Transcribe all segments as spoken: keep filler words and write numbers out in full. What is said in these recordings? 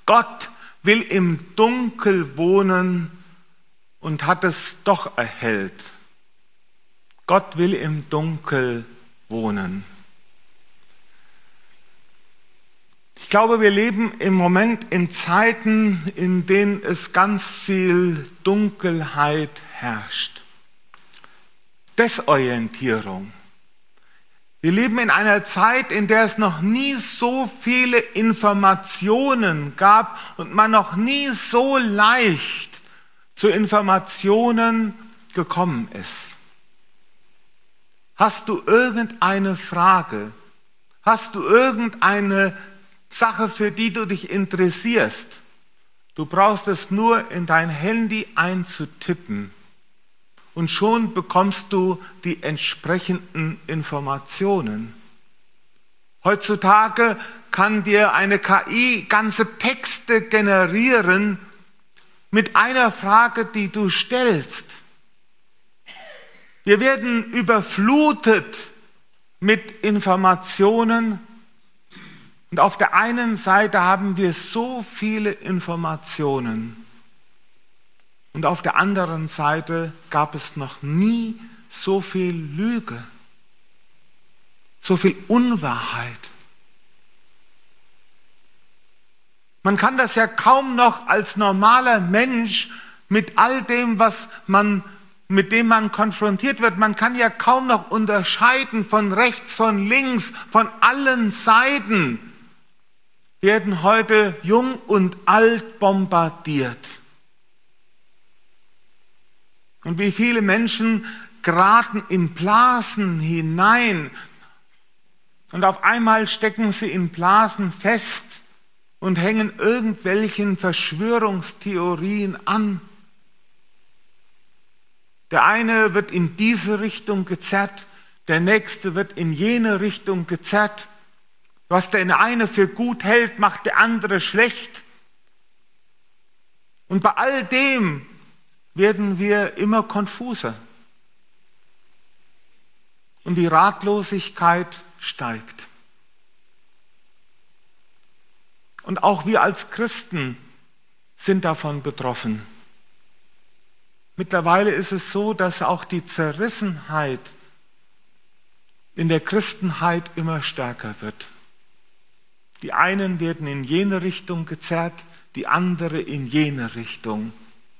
Gott will im Dunkel wohnen und hat es doch erhellt. Gott will im Dunkel wohnen. Ich glaube, wir leben im Moment in Zeiten, in denen es ganz viel Dunkelheit herrscht. Desorientierung. Wir leben in einer Zeit, in der es noch nie so viele Informationen gab und man noch nie so leicht zu Informationen gekommen ist. Hast du irgendeine Frage? Hast du irgendeine Sache, für die du dich interessierst? Du brauchst es nur in dein Handy einzutippen und schon bekommst du die entsprechenden Informationen. Heutzutage kann dir eine K I ganze Texte generieren mit einer Frage, die du stellst. Wir werden überflutet mit Informationen und auf der einen Seite haben wir so viele Informationen und auf der anderen Seite gab es noch nie so viel Lüge, so viel Unwahrheit. Man kann das ja kaum noch als normaler Mensch mit all dem, was man, mit dem man konfrontiert wird, man kann ja kaum noch unterscheiden von rechts, von links, von allen Seiten, werden heute jung und alt bombardiert. Und wie viele Menschen geraten in Blasen hinein und auf einmal stecken sie in Blasen fest und hängen irgendwelchen Verschwörungstheorien an. Der eine wird in diese Richtung gezerrt, der nächste wird in jene Richtung gezerrt. Was der eine für gut hält, macht der andere schlecht. Und bei all dem werden wir immer konfuser. Und die Ratlosigkeit steigt. Und auch wir als Christen sind davon betroffen. Mittlerweile ist es so, dass auch die Zerrissenheit in der Christenheit immer stärker wird. Die einen werden in jene Richtung gezerrt, die andere in jene Richtung.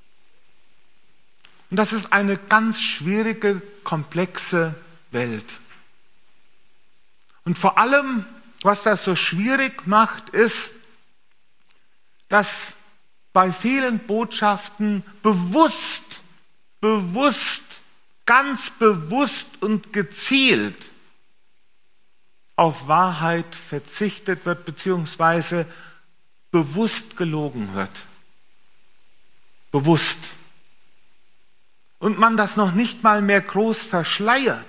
Und das ist eine ganz schwierige, komplexe Welt. Und vor allem, was das so schwierig macht, ist, dass bei vielen Botschaften bewusst, bewusst, ganz bewusst und gezielt auf Wahrheit verzichtet wird, beziehungsweise bewusst gelogen wird. Bewusst. Und man das noch nicht mal mehr groß verschleiert.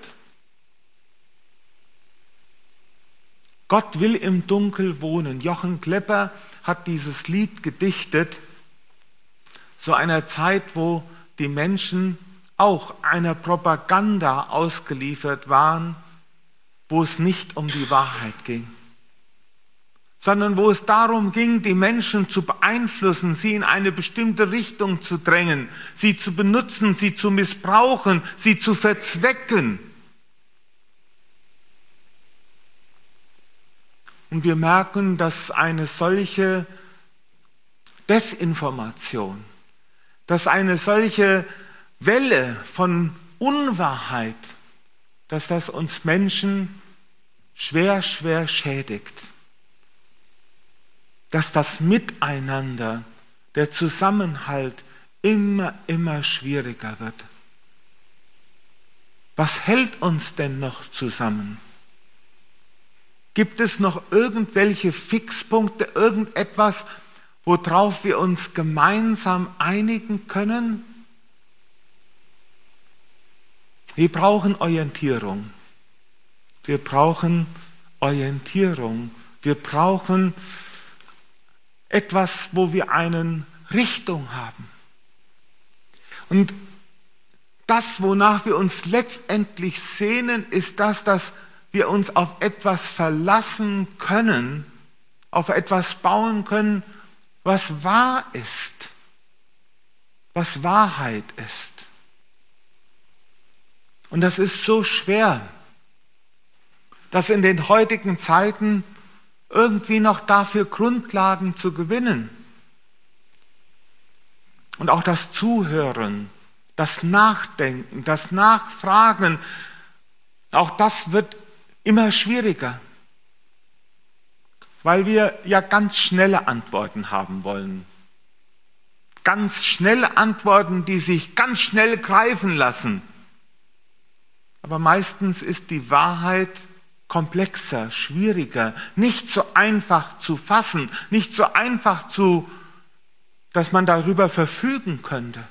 Gott will im Dunkel wohnen. Jochen Klepper hat dieses Lied gedichtet, zu einer Zeit, wo die Menschen auch einer Propaganda ausgeliefert waren, wo es nicht um die Wahrheit ging, sondern wo es darum ging, die Menschen zu beeinflussen, sie in eine bestimmte Richtung zu drängen, sie zu benutzen, sie zu missbrauchen, sie zu verzwecken. Und wir merken, dass eine solche Desinformation, dass eine solche Welle von Unwahrheit, dass das uns Menschen schwer, schwer schädigt. Dass das Miteinander, der Zusammenhalt immer, immer schwieriger wird. Was hält uns denn noch zusammen? Gibt es noch irgendwelche Fixpunkte, irgendetwas, worauf wir uns gemeinsam einigen können? Wir brauchen Orientierung. Wir brauchen Orientierung. Wir brauchen etwas, wo wir eine Richtung haben. Und das, wonach wir uns letztendlich sehnen, ist das, dass wir uns auf etwas verlassen können, auf etwas bauen können, was wahr ist, was Wahrheit ist. Und das ist so schwer, dass in den heutigen Zeiten irgendwie noch dafür Grundlagen zu gewinnen. Und auch das Zuhören, das Nachdenken, das Nachfragen, auch das wird immer schwieriger, weil wir ja ganz schnelle Antworten haben wollen. Ganz schnelle Antworten, die sich ganz schnell greifen lassen. Aber meistens ist die Wahrheit komplexer, schwieriger, nicht so einfach zu fassen, nicht so einfach zu, dass man darüber verfügen könnte.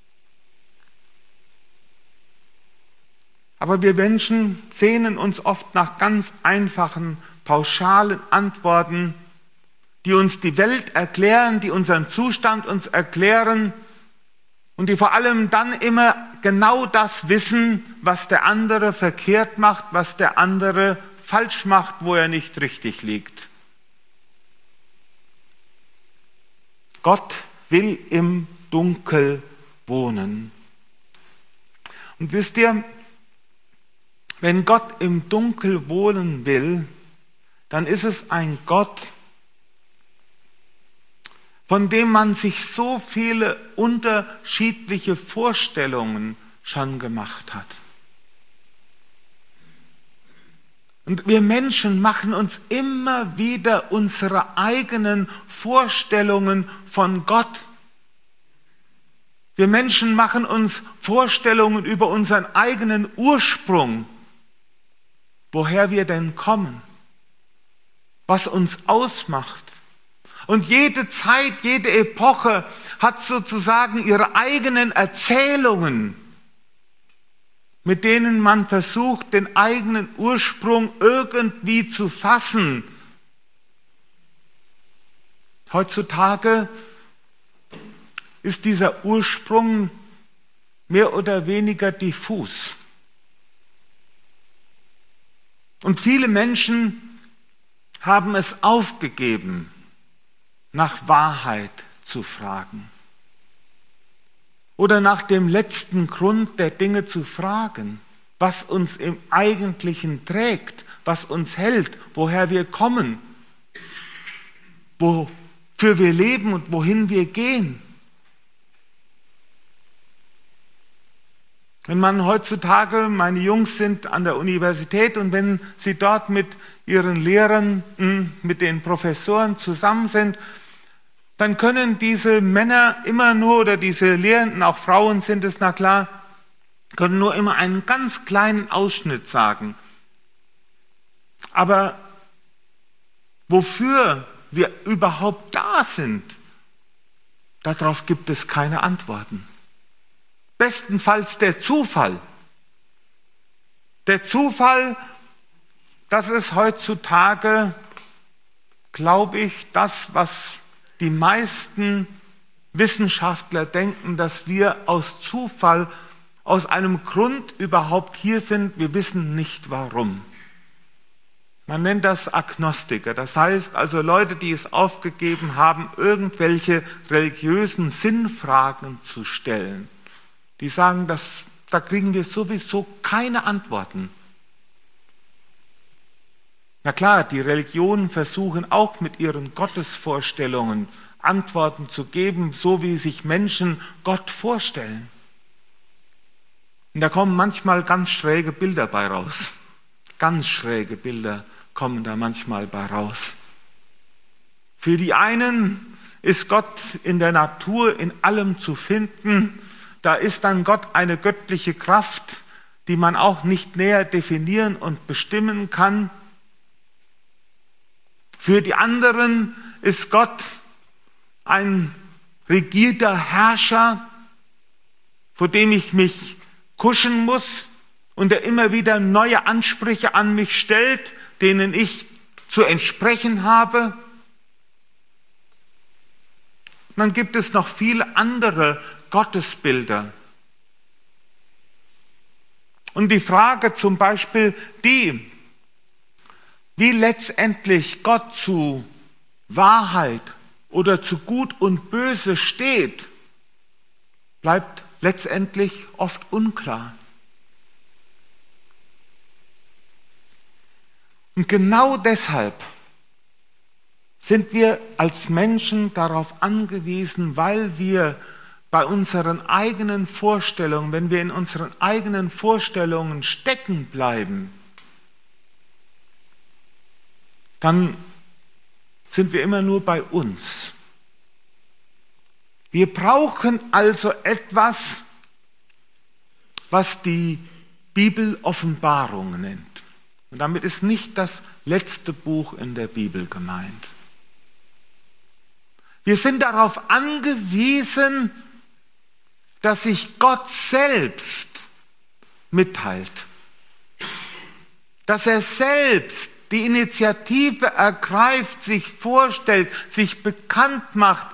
Aber wir Menschen sehnen uns oft nach ganz einfachen, pauschalen Antworten, die uns die Welt erklären, die unseren Zustand uns erklären und die vor allem dann immer genau das wissen, was der andere verkehrt macht, was der andere falsch macht, wo er nicht richtig liegt. Gott will im Dunkel wohnen. Und wisst ihr, wenn Gott im Dunkel wohnen will, dann ist es ein Gott, von dem man sich so viele unterschiedliche Vorstellungen schon gemacht hat. Und wir Menschen machen uns immer wieder unsere eigenen Vorstellungen von Gott. Wir Menschen machen uns Vorstellungen über unseren eigenen Ursprung, woher wir denn kommen, was uns ausmacht. Und jede Zeit, jede Epoche hat sozusagen ihre eigenen Erzählungen, mit denen man versucht, den eigenen Ursprung irgendwie zu fassen. Heutzutage ist dieser Ursprung mehr oder weniger diffus. Und viele Menschen haben es aufgegeben, nach Wahrheit zu fragen oder nach dem letzten Grund der Dinge zu fragen, was uns im Eigentlichen trägt, was uns hält, woher wir kommen, wofür wir leben und wohin wir gehen. Wenn man heutzutage, meine Jungs sind an der Universität und wenn sie dort mit ihren Lehrern, mit den Professoren zusammen sind, dann können diese Männer immer nur, oder diese Lehrenden, auch Frauen sind es, na klar, können nur immer einen ganz kleinen Ausschnitt sagen. Aber wofür wir überhaupt da sind, darauf gibt es keine Antworten. Bestenfalls der Zufall. Der Zufall, das ist heutzutage, glaube ich, das, was die meisten Wissenschaftler denken, dass wir aus Zufall, aus einem Grund überhaupt hier sind, wir wissen nicht warum. Man nennt das Agnostiker, das heißt also Leute, die es aufgegeben haben, irgendwelche religiösen Sinnfragen zu stellen. Die sagen, dass, da kriegen wir sowieso keine Antworten. Na klar, die Religionen versuchen auch mit ihren Gottesvorstellungen Antworten zu geben, so wie sich Menschen Gott vorstellen. Und da kommen manchmal ganz schräge Bilder bei raus. Ganz schräge Bilder kommen da manchmal bei raus. Für die einen ist Gott in der Natur in allem zu finden. Da ist dann Gott eine göttliche Kraft, die man auch nicht näher definieren und bestimmen kann. Für die anderen ist Gott ein rigider Herrscher, vor dem ich mich kuschen muss und der immer wieder neue Ansprüche an mich stellt, denen ich zu entsprechen habe. Und dann gibt es noch viele andere Gottesbilder. Und die Frage zum Beispiel die, wie letztendlich Gott zu Wahrheit oder zu Gut und Böse steht, bleibt letztendlich oft unklar. Und genau deshalb sind wir als Menschen darauf angewiesen, weil wir bei unseren eigenen Vorstellungen, wenn wir in unseren eigenen Vorstellungen stecken bleiben, dann sind wir immer nur bei uns. Wir brauchen also etwas, was die Bibel Offenbarung nennt. Und damit ist nicht das letzte Buch in der Bibel gemeint. Wir sind darauf angewiesen, dass sich Gott selbst mitteilt. Dass er selbst die Initiative ergreift, sich vorstellt, sich bekannt macht,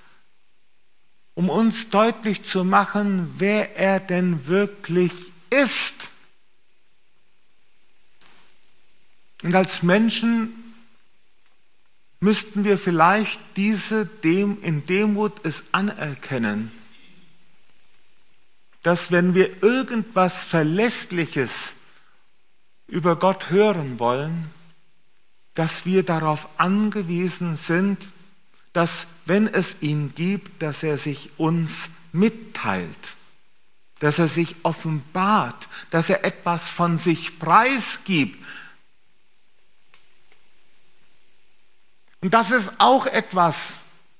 um uns deutlich zu machen, wer er denn wirklich ist. Und als Menschen müssten wir vielleicht diese Dem, in Demut es anerkennen, dass wenn wir irgendwas Verlässliches über Gott hören wollen, dass wir darauf angewiesen sind, dass, wenn es ihn gibt, dass er sich uns mitteilt, dass er sich offenbart, dass er etwas von sich preisgibt. Und das ist auch etwas,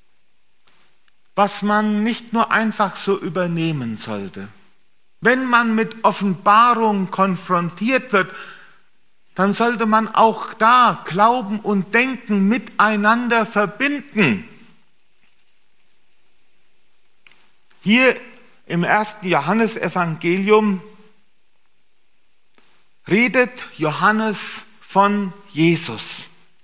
was man nicht nur einfach so übernehmen sollte. Wenn man mit Offenbarung konfrontiert wird, dann sollte man auch da Glauben und Denken miteinander verbinden. Hier im ersten Johannesevangelium redet Johannes von Jesus.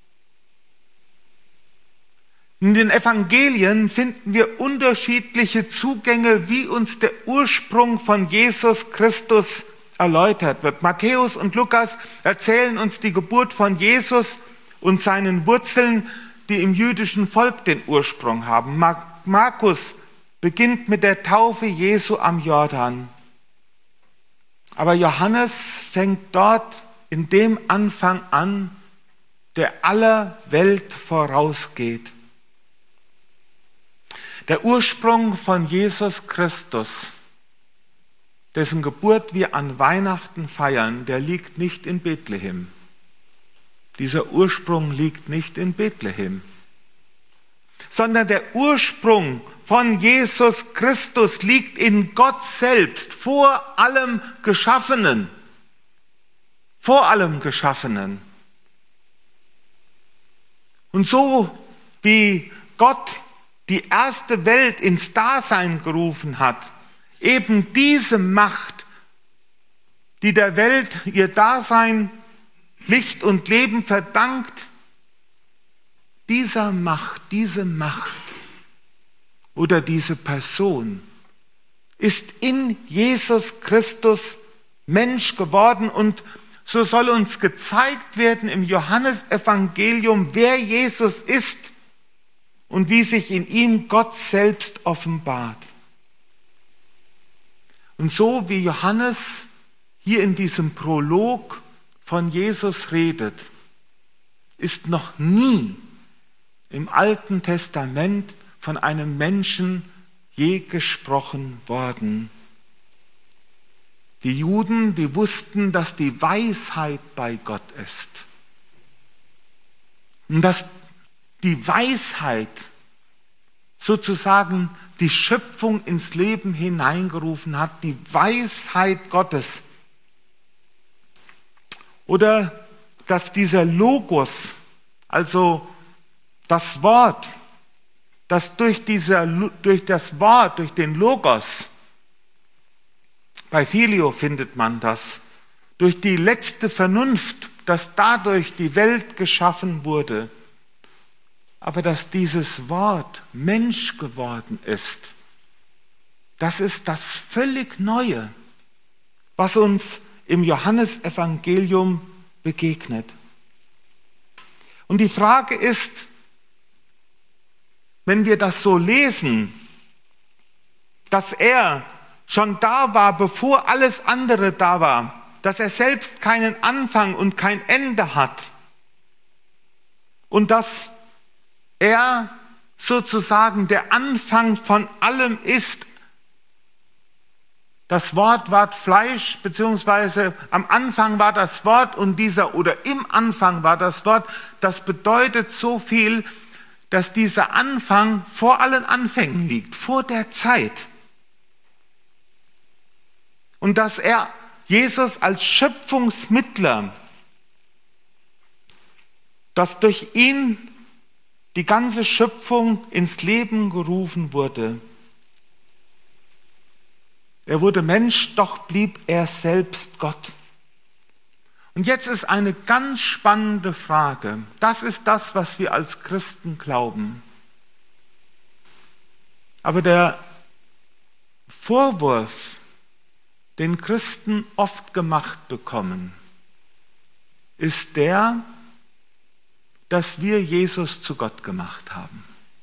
In den Evangelien finden wir unterschiedliche Zugänge, wie uns der Ursprung von Jesus Christus erläutert wird. Matthäus und Lukas erzählen uns die Geburt von Jesus und seinen Wurzeln, die im jüdischen Volk den Ursprung haben. Markus beginnt mit der Taufe Jesu am Jordan. Aber Johannes fängt dort in dem Anfang an, der aller Welt vorausgeht. Der Ursprung von Jesus Christus, dessen Geburt wir an Weihnachten feiern, der liegt nicht in Bethlehem. Dieser Ursprung liegt nicht in Bethlehem, sondern der Ursprung von Jesus Christus liegt in Gott selbst, vor allem Geschaffenen. Vor allem Geschaffenen. Und so wie Gott die erste Welt ins Dasein gerufen hat, eben diese Macht, die der Welt ihr Dasein, Licht und Leben verdankt, dieser Macht, diese Macht oder diese Person ist in Jesus Christus Mensch geworden und so soll uns gezeigt werden im Johannesevangelium, wer Jesus ist und wie sich in ihm Gott selbst offenbart. Und so wie Johannes hier in diesem Prolog von Jesus redet, ist noch nie im Alten Testament von einem Menschen je gesprochen worden. Die Juden, die wussten, dass die Weisheit bei Gott ist. Und dass die Weisheit sozusagen die Schöpfung ins Leben hineingerufen hat, die Weisheit Gottes. Oder dass dieser Logos, also das Wort, das durch, dieser, durch das Wort, durch den Logos, bei Phileo findet man das, durch die letzte Vernunft, dass dadurch die Welt geschaffen wurde, aber dass dieses Wort Mensch geworden ist, das ist das völlig Neue, was uns im Johannesevangelium begegnet. Und die Frage ist, wenn wir das so lesen, dass er schon da war, bevor alles andere da war, dass er selbst keinen Anfang und kein Ende hat und dass er sozusagen der Anfang von allem ist. Das Wort ward Fleisch, beziehungsweise am Anfang war das Wort und dieser, oder im Anfang war das Wort. Das bedeutet so viel, dass dieser Anfang vor allen Anfängen liegt, vor der Zeit. Und dass er, Jesus als Schöpfungsmittler, dass durch ihn die ganze Schöpfung ins Leben gerufen wurde. Er wurde Mensch, doch blieb er selbst Gott. Und jetzt ist eine ganz spannende Frage. Das ist das, was wir als Christen glauben. Aber der Vorwurf, den Christen oft gemacht bekommen, ist der, dass wir Jesus zu Gott gemacht haben.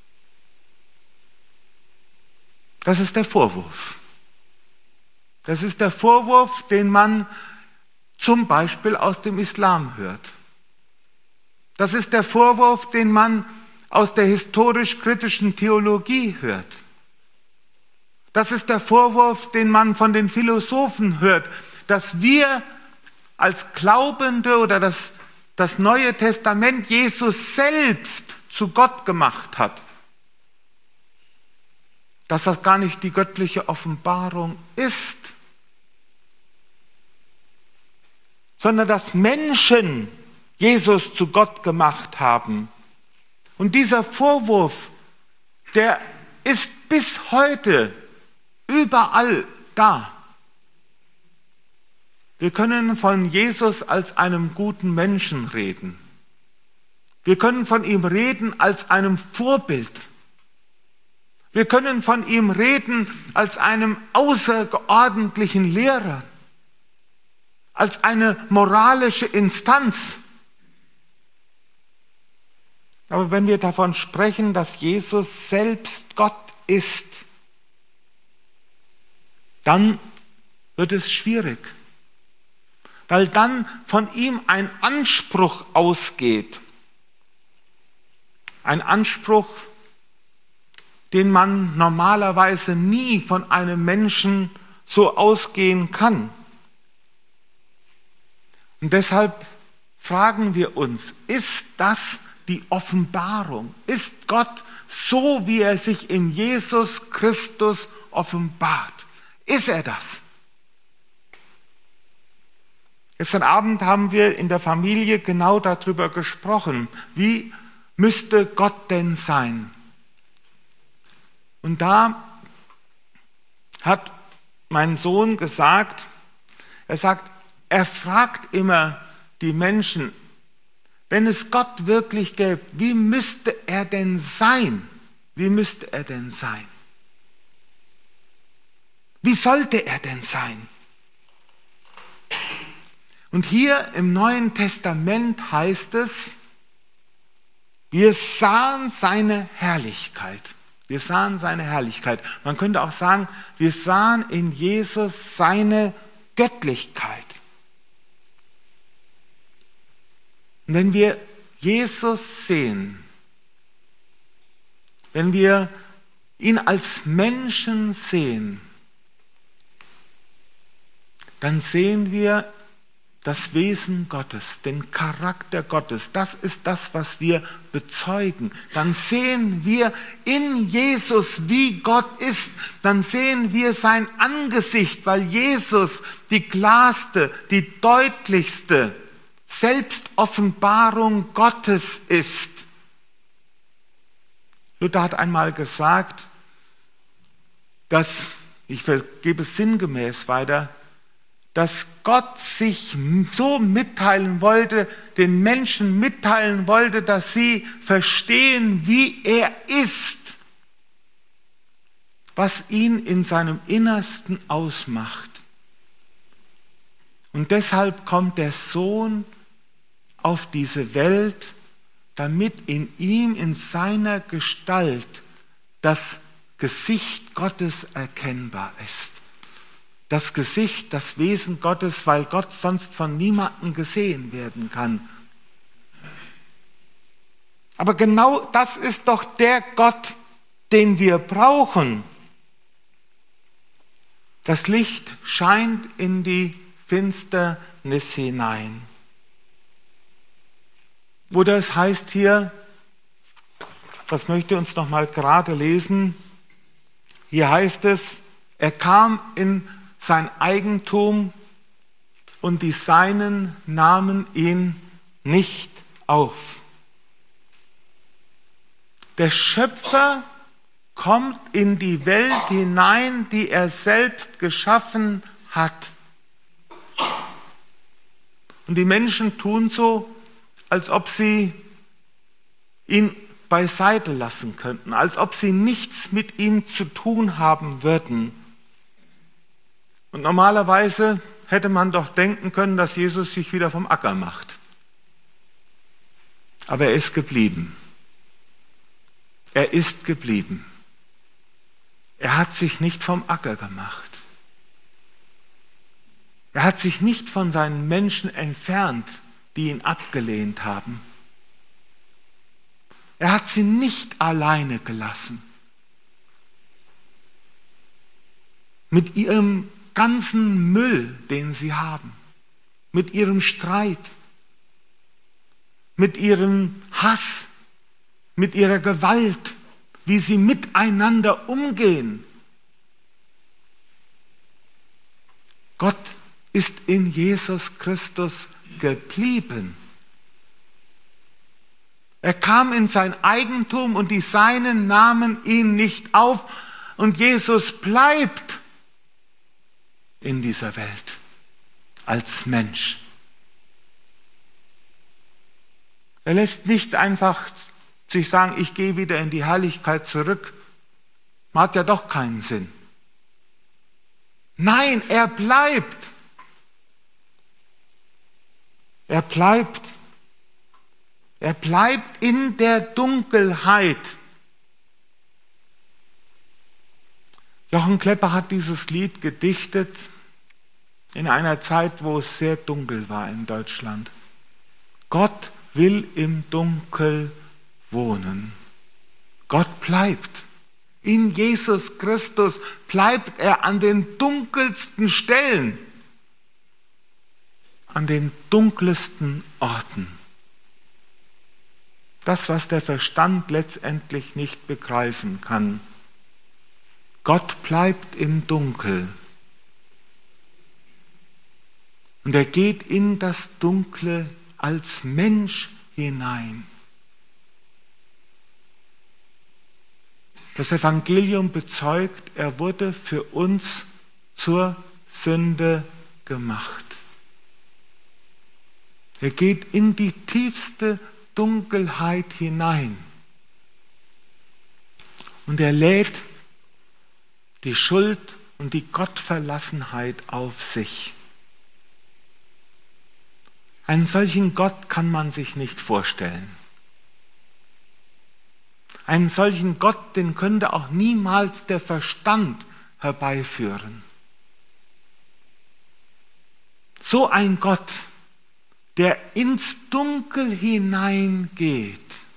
Das ist der Vorwurf. Das ist der Vorwurf, den man zum Beispiel aus dem Islam hört. Das ist der Vorwurf, den man aus der historisch-kritischen Theologie hört. Das ist der Vorwurf, den man von den Philosophen hört, dass wir als Glaubende oder das, das Neue Testament Jesus selbst zu Gott gemacht hat. Dass das gar nicht die göttliche Offenbarung ist, sondern dass Menschen Jesus zu Gott gemacht haben. Und dieser Vorwurf, der ist bis heute überall da. Wir können von Jesus als einem guten Menschen reden. Wir können von ihm reden als einem Vorbild. Wir können von ihm reden als einem außerordentlichen Lehrer, als eine moralische Instanz. Aber wenn wir davon sprechen, dass Jesus selbst Gott ist, dann wird es schwierig, weil dann von ihm ein Anspruch ausgeht. Ein Anspruch, den man normalerweise nie von einem Menschen so ausgehen kann. Und deshalb fragen wir uns, ist das die Offenbarung? Ist Gott so, wie er sich in Jesus Christus offenbart? Ist er das? Gestern Abend haben wir in der Familie genau darüber gesprochen. Wie müsste Gott denn sein? Und da hat mein Sohn gesagt, er sagt, er fragt immer die Menschen, wenn es Gott wirklich gäbe, wie müsste er denn sein? Wie müsste er denn sein? Wie sollte er denn sein? Und hier im Neuen Testament heißt es, wir sahen seine Herrlichkeit. Wir sahen seine Herrlichkeit. Man könnte auch sagen, wir sahen in Jesus seine Göttlichkeit. Und wenn wir Jesus sehen, wenn wir ihn als Menschen sehen, dann sehen wir das Wesen Gottes, den Charakter Gottes. Das ist das, was wir bezeugen. Dann sehen wir in Jesus, wie Gott ist. Dann sehen wir sein Angesicht, weil Jesus die klarste, die deutlichste Selbstoffenbarung Gottes ist. Luther hat einmal gesagt, dass, ich gebe es sinngemäß weiter, dass Gott sich so mitteilen wollte, den Menschen mitteilen wollte, dass sie verstehen, wie er ist, was ihn in seinem Innersten ausmacht. Und deshalb kommt der Sohn auf diese Welt, damit in ihm, in seiner Gestalt, das Gesicht Gottes erkennbar ist. Das Gesicht, das Wesen Gottes, weil Gott sonst von niemandem gesehen werden kann. Aber genau das ist doch der Gott, den wir brauchen. Das Licht scheint in die Finsternis hinein. Oder es heißt hier, das möchte ich uns noch mal gerade lesen, hier heißt es, er kam in sein Eigentum und die Seinen nahmen ihn nicht auf. Der Schöpfer kommt in die Welt hinein, die er selbst geschaffen hat. Und die Menschen tun so, als ob sie ihn beiseite lassen könnten, als ob sie nichts mit ihm zu tun haben würden. Und normalerweise hätte man doch denken können, dass Jesus sich wieder vom Acker macht. Aber er ist geblieben. Er ist geblieben. Er hat sich nicht vom Acker gemacht. Er hat sich nicht von seinen Menschen entfernt, die ihn abgelehnt haben. Er hat sie nicht alleine gelassen. Mit ihrem ganzen Müll, den sie haben, mit ihrem Streit, mit ihrem Hass, mit ihrer Gewalt, wie sie miteinander umgehen. Gott ist in Jesus Christus geblieben. Er kam in sein Eigentum und die Seinen nahmen ihn nicht auf. Und Jesus bleibt in dieser Welt als Mensch. Er lässt nicht einfach sich sagen, ich gehe wieder in die Herrlichkeit zurück. Hat ja doch keinen Sinn. Nein, er bleibt. Er bleibt. Er bleibt in der Dunkelheit. Jochen Klepper hat dieses Lied gedichtet in einer Zeit, wo es sehr dunkel war in Deutschland. Gott will im Dunkel wohnen. Gott bleibt. In Jesus Christus bleibt er an den dunkelsten Stellen, an den dunkelsten Orten. Das, was der Verstand letztendlich nicht begreifen kann. Gott bleibt im Dunkel. Und er geht in das Dunkle als Mensch hinein. Das Evangelium bezeugt, er wurde für uns zur Sünde gemacht. Er geht in die tiefste Dunkelheit hinein. Und er lädt die Schuld und die Gottverlassenheit auf sich. Einen solchen Gott kann man sich nicht vorstellen. Einen solchen Gott, den könnte auch niemals der Verstand herbeiführen. So ein Gott, der ins Dunkel hineingeht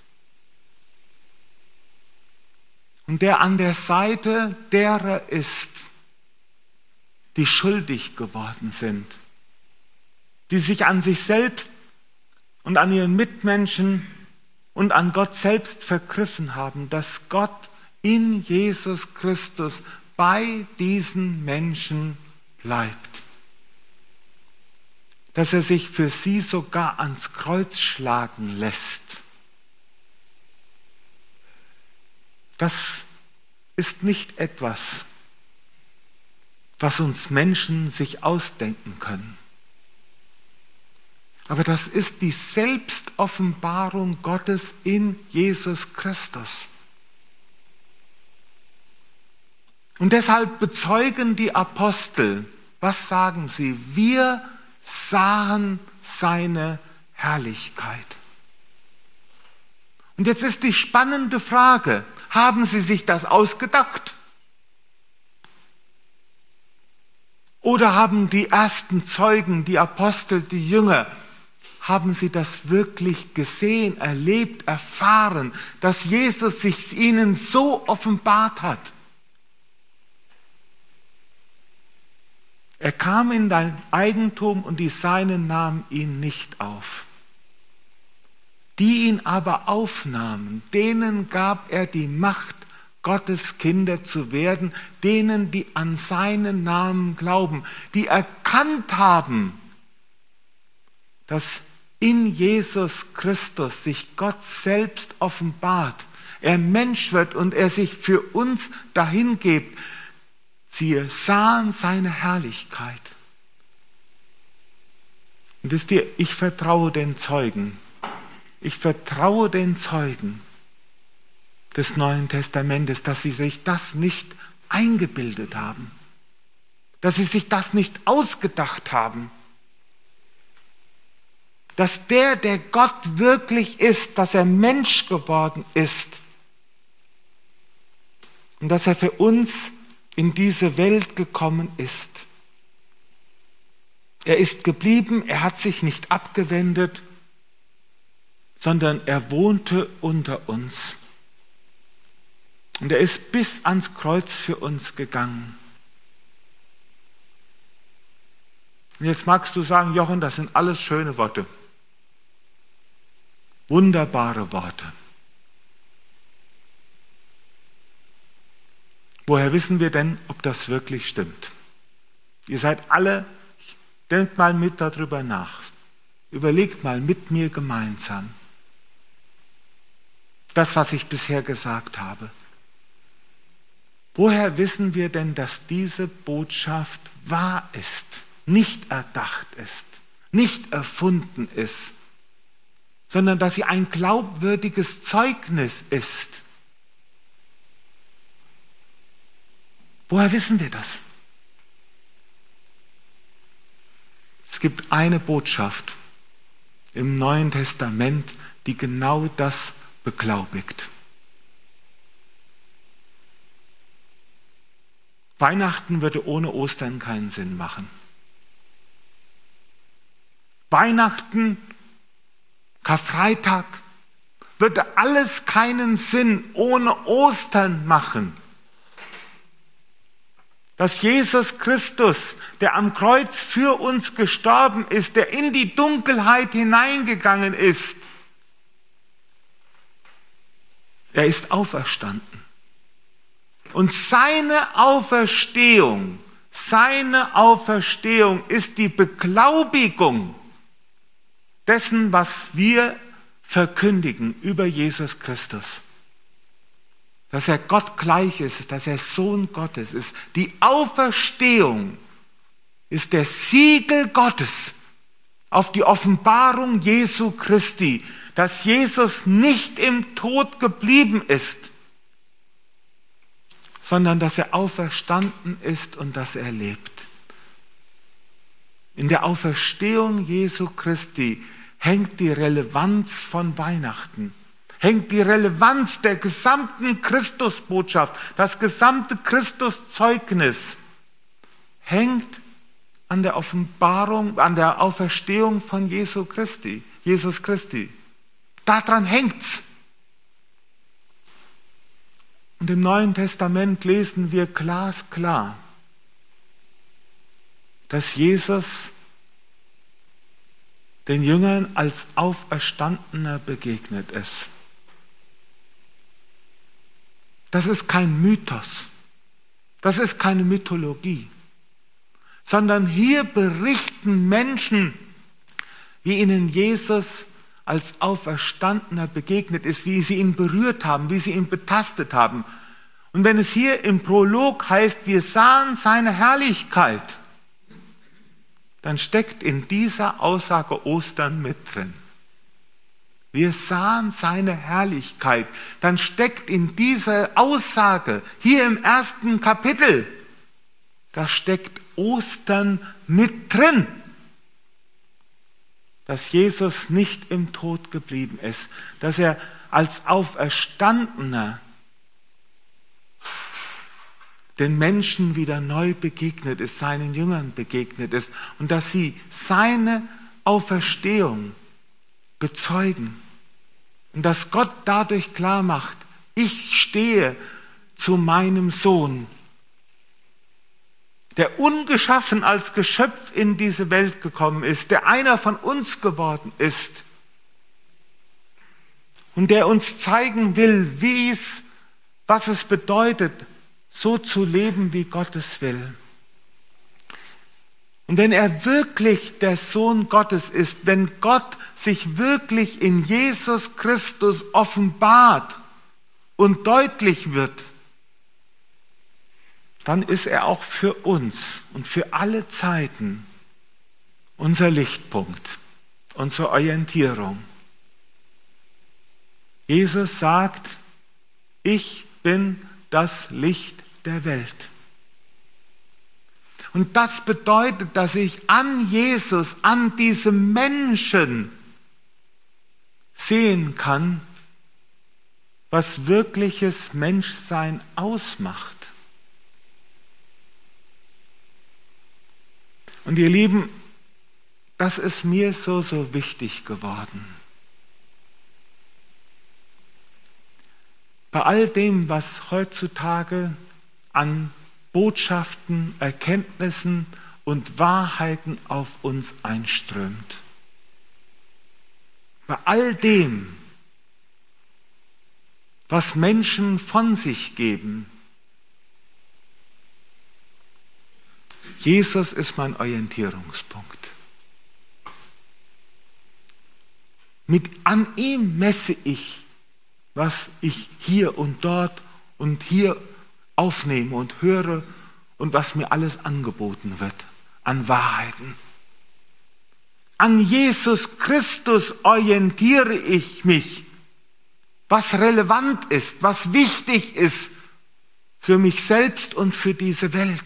und der an der Seite derer ist, die schuldig geworden sind, die sich an sich selbst und an ihren Mitmenschen und an Gott selbst vergriffen haben, dass Gott in Jesus Christus bei diesen Menschen bleibt. Dass er sich für sie sogar ans Kreuz schlagen lässt. Das ist nicht etwas, was uns Menschen sich ausdenken können. Aber das ist die Selbstoffenbarung Gottes in Jesus Christus. Und deshalb bezeugen die Apostel, was sagen sie? Wir sahen seine Herrlichkeit. Und jetzt ist die spannende Frage, Haben sie sich das ausgedacht? Oder haben die ersten Zeugen, die Apostel, die Jünger, haben sie das wirklich gesehen, erlebt, erfahren, dass Jesus sich ihnen so offenbart hat? Er kam in dein Eigentum und die Seinen nahmen ihn nicht auf. Die ihn aber aufnahmen, denen gab er die Macht, Gottes Kinder zu werden, denen, die an seinen Namen glauben, die erkannt haben, dass in Jesus Christus sich Gott selbst offenbart, er Mensch wird und er sich für uns dahingibt. Sie sahen seine Herrlichkeit. Und wisst ihr, ich vertraue den Zeugen. Ich vertraue den Zeugen des Neuen Testamentes, dass sie sich das nicht eingebildet haben, dass sie sich das nicht ausgedacht haben, dass der, der Gott wirklich ist, dass er Mensch geworden ist und dass er für uns in diese Welt gekommen ist. Er ist geblieben, er hat sich nicht abgewendet, sondern er wohnte unter uns. Und er ist bis ans Kreuz für uns gegangen. Und jetzt magst du sagen, Jochen, das sind alles schöne Worte. Wunderbare Worte. Woher wissen wir denn, ob das wirklich stimmt? Ihr seid alle, denkt mal mit darüber nach. Überlegt mal mit mir gemeinsam. Das, was ich bisher gesagt habe. Woher wissen wir denn, dass diese Botschaft wahr ist, nicht erdacht ist, nicht erfunden ist, sondern dass sie ein glaubwürdiges Zeugnis ist? Woher wissen wir das? Es gibt eine Botschaft im Neuen Testament, die genau das beglaubigt. Weihnachten würde ohne Ostern keinen Sinn machen. Weihnachten, Karfreitag, würde alles keinen Sinn ohne Ostern machen. Dass Jesus Christus, der am Kreuz für uns gestorben ist, der in die Dunkelheit hineingegangen ist, er ist auferstanden. Und seine Auferstehung, seine Auferstehung ist die Beglaubigung dessen, was wir verkündigen über Jesus Christus. Dass er Gott gleich ist, dass er Sohn Gottes ist. Die Auferstehung ist der Siegel Gottes auf die Offenbarung Jesu Christi, dass Jesus nicht im Tod geblieben ist, sondern dass er auferstanden ist und dass er lebt. In der Auferstehung Jesu Christi hängt die Relevanz von Weihnachten, hängt die Relevanz der gesamten Christusbotschaft, das gesamte Christuszeugnis hängt an der Offenbarung, an der Auferstehung von Jesu Christi, Jesus Christi. Daran hängt's. Und im Neuen Testament lesen wir glasklar, dass Jesus den Jüngern als Auferstandener begegnet ist. Das ist kein Mythos, das ist keine Mythologie, sondern hier berichten Menschen, wie ihnen Jesus als Auferstandener begegnet ist, wie sie ihn berührt haben, wie sie ihn betastet haben. Und wenn es hier im Prolog heißt, wir sahen seine Herrlichkeit, dann steckt in dieser Aussage Ostern mit drin. Wir sahen seine Herrlichkeit. Dann steckt in dieser Aussage, hier im ersten Kapitel, da steckt Ostern mit drin. Dass Jesus nicht im Tod geblieben ist, dass er als Auferstandener den Menschen wieder neu begegnet ist, seinen Jüngern begegnet ist und dass sie seine Auferstehung bezeugen und dass Gott dadurch klar macht, ich stehe zu meinem Sohn, der ungeschaffen als Geschöpf in diese Welt gekommen ist, der einer von uns geworden ist und der uns zeigen will, wie es, was es bedeutet, so zu leben, wie Gott es will. Und wenn er wirklich der Sohn Gottes ist, wenn Gott sich wirklich in Jesus Christus offenbart und deutlich wird, dann ist er auch für uns und für alle Zeiten unser Lichtpunkt, unsere Orientierung. Jesus sagt, ich bin das Licht der Welt. Und das bedeutet, dass ich an Jesus, an diesem Menschen sehen kann, was wirkliches Menschsein ausmacht. Und ihr Lieben, das ist mir so, so wichtig geworden. Bei all dem, was heutzutage an Botschaften, Erkenntnissen und Wahrheiten auf uns einströmt. Bei all dem, was Menschen von sich geben. Jesus ist mein Orientierungspunkt. Mit an ihm messe ich, was ich hier und dort und hier aufnehme und höre und was mir alles angeboten wird an Wahrheiten. An Jesus Christus orientiere ich mich, was relevant ist, was wichtig ist für mich selbst und für diese Welt.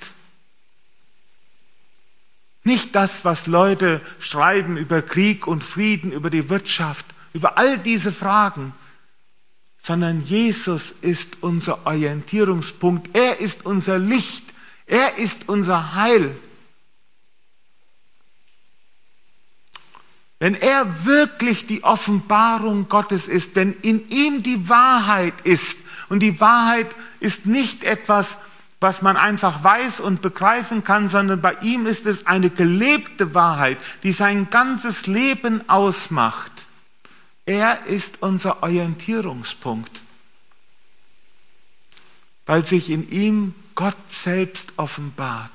Nicht das, was Leute schreiben über Krieg und Frieden, über die Wirtschaft, über all diese Fragen, sondern Jesus ist unser Orientierungspunkt. Er ist unser Licht. Er ist unser Heil. Wenn er wirklich die Offenbarung Gottes ist, wenn in ihm die Wahrheit ist, und die Wahrheit ist nicht etwas, was man einfach weiß und begreifen kann, sondern bei ihm ist es eine gelebte Wahrheit, die sein ganzes Leben ausmacht. Er ist unser Orientierungspunkt, weil sich in ihm Gott selbst offenbart.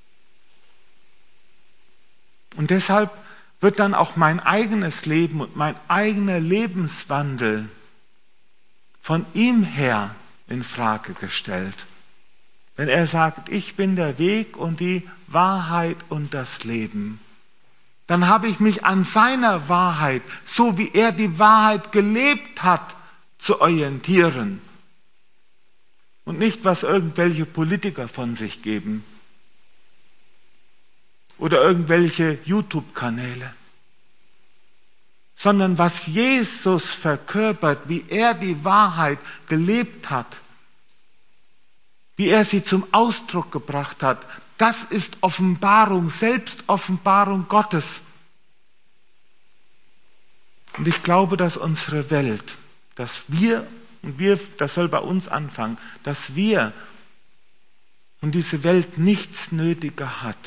Und deshalb wird dann auch mein eigenes Leben und mein eigener Lebenswandel von ihm her in Frage gestellt. Wenn er sagt, ich bin der Weg und die Wahrheit und das Leben, dann habe ich mich an seiner Wahrheit, so wie er die Wahrheit gelebt hat, zu orientieren. Und nicht, was irgendwelche Politiker von sich geben oder irgendwelche YouTube-Kanäle, sondern was Jesus verkörpert, wie er die Wahrheit gelebt hat, wie er sie zum Ausdruck gebracht hat. Das ist Offenbarung, Selbstoffenbarung Gottes. Und ich glaube, dass unsere Welt, dass wir, und wir, das soll bei uns anfangen, dass wir und diese Welt nichts nötiger hat,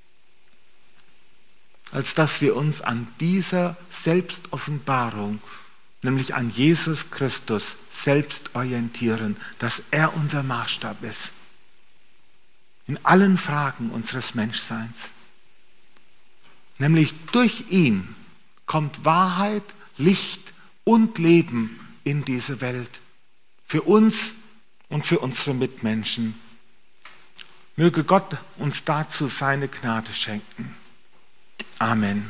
als dass wir uns an dieser Selbstoffenbarung, nämlich an Jesus Christus, selbst orientieren, dass er unser Maßstab ist. In allen Fragen unseres Menschseins. Nämlich durch ihn kommt Wahrheit, Licht und Leben in diese Welt. Für uns und für unsere Mitmenschen. Möge Gott uns dazu seine Gnade schenken. Amen.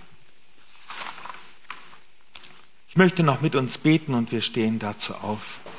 Ich möchte noch mit uns beten und wir stehen dazu auf.